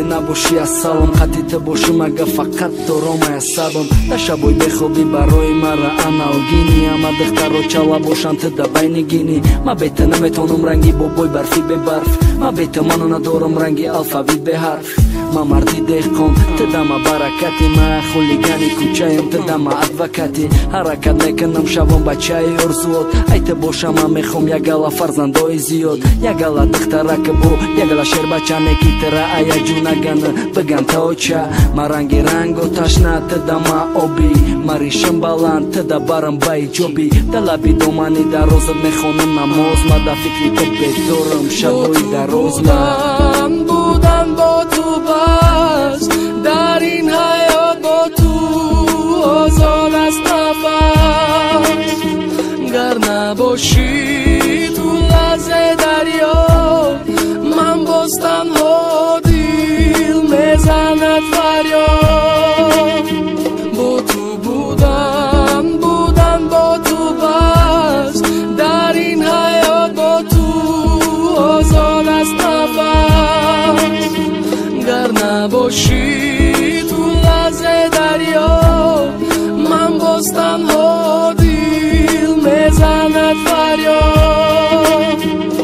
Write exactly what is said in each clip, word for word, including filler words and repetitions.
набоши аз салом қатита бошим ага фақат доромай аз сабам да шабой бехоби барои мара аналгини ама духтаро чала бошанд да байнигини ма бета наметонам ранги бобой барфи бебарф ма бета мана надорам ранги алфавит беҳарф ма марди деҳқон тадама баракати ма хулигани кӯчаем тадама адвокати ҳаракат мекунам шавон бачаи орзуот айта бошам ман мехом ягала фарзандои зиёд ягала духтарака бо ягала шербачане ки тара аяҷунагана биган таоча ма ранги ранго ташна тадама оби маришам баланд тада барам ба иҷоби да лаби домани дарозат мехонам намоз ма да фикри то бедорам шабои дароз ма будан бо ту бас дар ин ҳаёт бо ту озод аст нафас гар набошӣ ту лазе дарё ман боз танҳо дил мезанад фарёд бо ту будан будан бо ту бас дар ин ҳаёт бо ту озод аст нафас гар набошӣ ту лазе дарё ман боз танҳо дил мезанад фарёд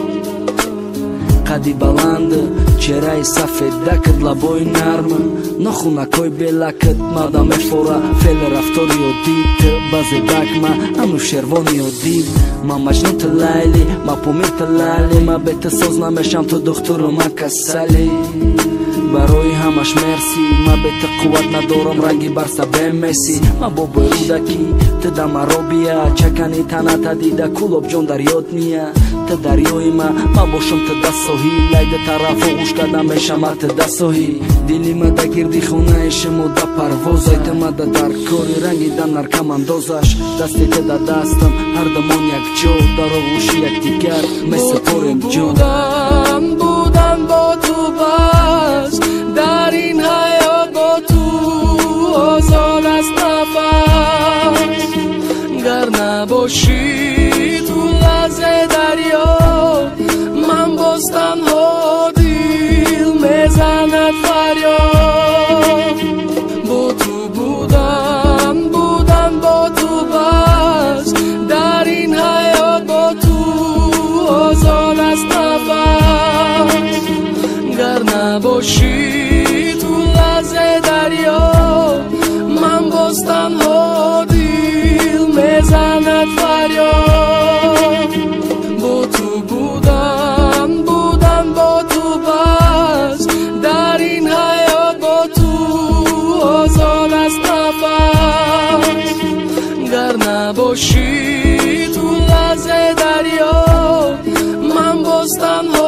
қади баланд чеҳраи сафедакат лабои нарм нохунакҳои белакат мада мефора феъли рафтори оддит базебакма ану шервони оддиб ма маҷнунта лайли ма помирта лайли ма бета соз намешам то духтуру ма касали барои ҳамаш мерси ма бета қувват надорам ранги барса бемеси ма бобои рӯдаки тада маро бия чакани таната дида кулобҷон дар ёд ния та дарёи ма ма бошам тада соҳил лайда тарафо гӯш карда мешама тада соҳил дили ма да гирди хонаи шумо да парвоз айта ма да дар кори ранги да наркамандозаш дасти тада дастам ҳардамон якҷо дар оғӯши якдигар месупорем ҷон будан бо ту бас дар ин ҳаёт бо ту озод аст нафас гар набошӣ ту лазе дарё ман боз танҳо дил мезанад фарёд бо ту будан будан бо ту бас дар ин ҳаёт бо ту озод аст нафас гар набошӣ ту лазе дарё ман боз танҳо дил мезанад фарёд бо ту будан будан бо ту бас дар ин ҳаёт бо ту озод аст нафас гар набошӣ ту лазе дарё ман боз танҳо